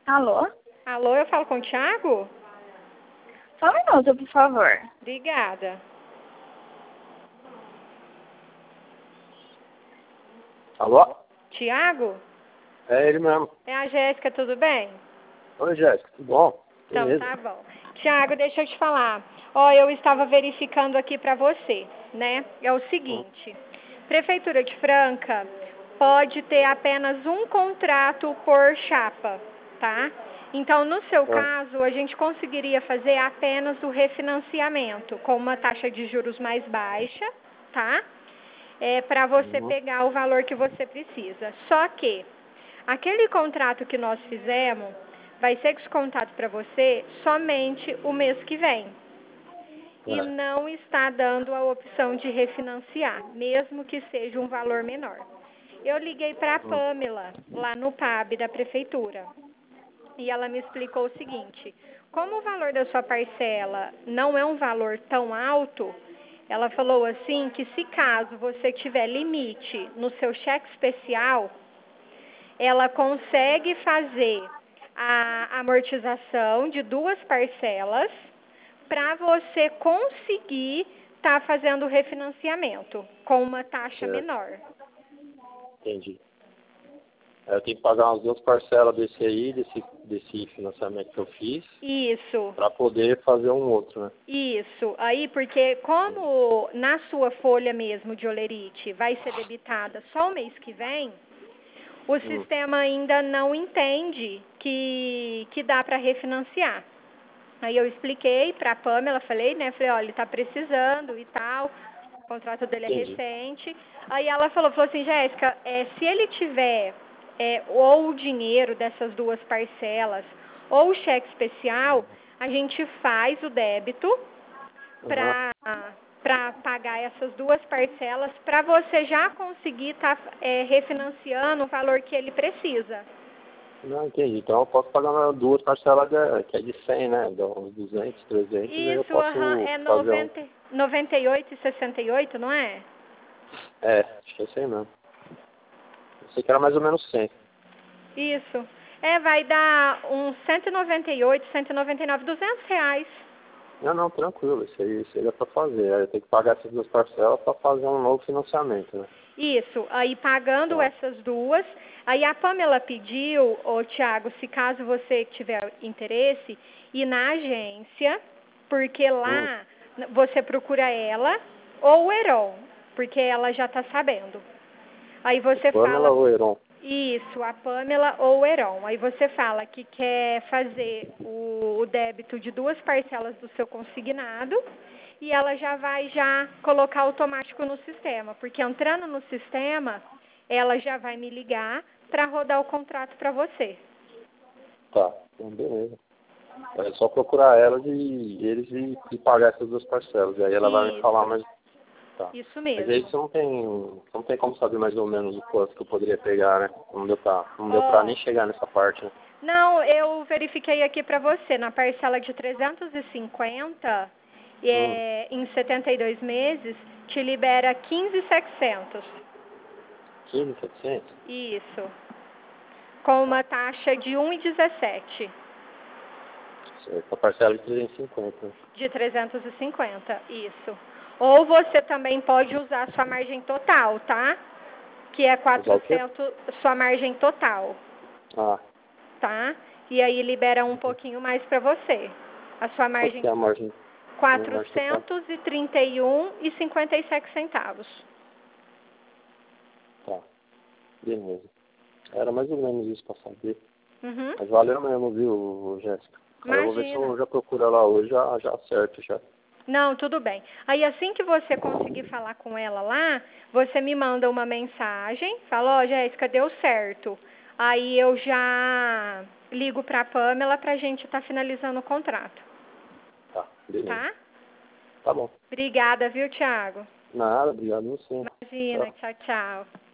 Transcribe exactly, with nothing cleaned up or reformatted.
Alô? Alô, eu falo com o Thiago? Só um minuto, por favor. Obrigada. Alô? Thiago? É ele mesmo. É a Jéssica, tudo bem? Oi, Jéssica, tudo bom? Então Beleza. tá bom. Thiago, deixa eu te falar. Ó, eu estava verificando aqui para você, né? É o seguinte. Prefeitura de Franca pode ter apenas um contrato por chapa, tá? Então, no seu Ah. caso, a gente conseguiria fazer apenas o refinanciamento com uma taxa de juros mais baixa, tá? É, para você Uhum. pegar o valor que você precisa. Só que aquele contrato que nós fizemos vai ser descontado para você somente o mês que vem. E É. não está dando a opção de refinanciar, mesmo que seja um valor menor. Eu liguei para a Hum. Pamela, lá no P A B da prefeitura, e ela me explicou o seguinte: como o valor da sua parcela não é um valor tão alto, ela falou assim que se caso você tiver limite no seu cheque especial, ela consegue fazer a amortização de duas parcelas para você conseguir estar tá fazendo o refinanciamento com uma taxa Certo. menor. Entendi. Eu tenho que pagar umas duas parcelas desse aí, desse, desse financiamento que eu fiz, Isso. para poder fazer um outro, né? Isso. Aí, porque como na sua folha mesmo de olerite vai ser debitada só o mês que vem, o Hum. sistema ainda não entende que, que dá para refinanciar. Aí eu expliquei para a Pamela, falei, né? Falei, olha, ele está precisando e tal, o contrato dele é Entendi. recente. Aí ela falou, falou assim, Jéssica, é, se ele tiver é, ou o dinheiro dessas duas parcelas ou o cheque especial, a gente faz o débito para para pagar essas duas parcelas para você já conseguir estar tá, é, refinanciando o valor que ele precisa. Não, entendi. Então eu posso pagar umas duas parcelas de, que é de cem, né? Dá uns duzentos, trezentos, aí eu Isso, posso aham, é fazer um... noventa, noventa e oito e sessenta e oito, não é? É, acho que é cem mesmo. Eu sei que era mais ou menos cem. Isso. É, vai dar uns cento e noventa e oito, cento e noventa e nove, duzentos reais. Não, não, tranquilo. Isso aí, isso aí dá pra fazer. Aí eu tenho que pagar essas duas parcelas para fazer um novo financiamento, né? Isso. Aí pagando Tá. essas duas, aí a Pamela pediu, ô Thiago, se caso você tiver interesse, ir na agência, porque Hum. lá você procura ela ou o Heron, porque ela já tá sabendo. Aí você Pamela fala... ou Heron? Isso, a Pamela ou o Heron. Aí você fala que quer fazer o, o débito de duas parcelas do seu consignado e ela já vai já colocar automático no sistema, porque entrando no sistema, ela já vai me ligar para rodar o contrato para você. Tá, então beleza. É só procurar ela e eles e, e pagar essas duas parcelas. E aí ela vai me Isso. falar, mas... Tá. Isso Mas aí mesmo. você não tem, não tem como saber mais ou menos o quanto que eu poderia pegar, né? Não deu pra, não deu pra Ó, nem chegar nessa parte, né? não, eu verifiquei aqui para você, na parcela de trezentos e cinquenta, Hum, é, em setenta e dois meses, te libera quinze mil e setecentos. quinze, setecentos? Isso. Com Tá. uma taxa de um vírgula dezessete. Certo. A parcela de trezentos e cinquenta. De trezentos e cinquenta, isso. Ou você também pode usar a sua margem total, tá? Que é Usar o quê? quatrocentos, sua margem total, Ah, tá? E aí libera um pouquinho mais para você. A sua quanto que margem é a margem? Minha margem total? quatrocentos e trinta e um reais e cinquenta e sete centavos. Tá. Beleza. Era mais ou menos isso pra saber. Uhum. Mas valeu mesmo, viu, Jéssica? Aí eu vou ver se Imagina. eu já procuro ela hoje, já, já acerto já. Não, tudo bem. Aí assim que você conseguir falar com ela lá, você me manda uma mensagem, fala, ó, oh, Jéssica, deu certo. Aí eu já ligo pra Pamela pra gente estar tá finalizando o contrato. Tá, beleza. Tá? Tá bom. Obrigada, viu, Thiago? Nada, obrigado você. Imagina, Tchau. tchau, tchau.